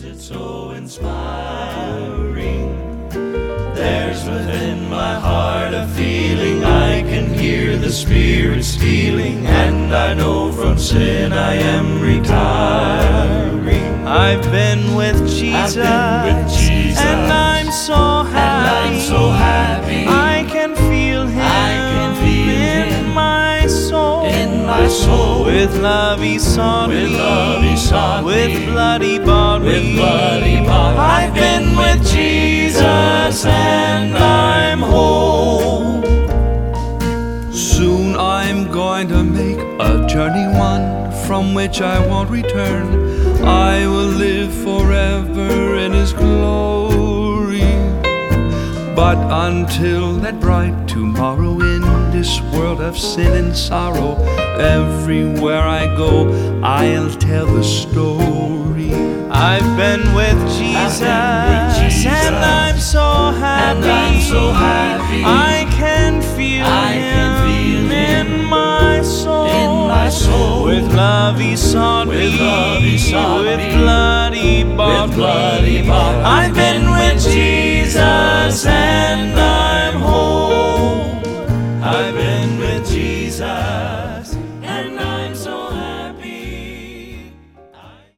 it so inspiring? There's within my heart a feeling, I can hear the Spirit stealing, and I know from sin I am retiring. I've been with Jesus, and I'm so happy. I can feel Him, in my soul. With love He sought me, with blood He bought me. I've been with Jesus, and I'm home. Soon I'm going to make a journey, one from which I won't return. I will live forever in His glory. But until that bright tomorrow, in this world of sin and sorrow, everywhere I go, I'll tell the story. I've been with Jesus, and I'm so happy. I can feel Him in my soul. With love He sought me, with blood He bought me. I've been with Jesus.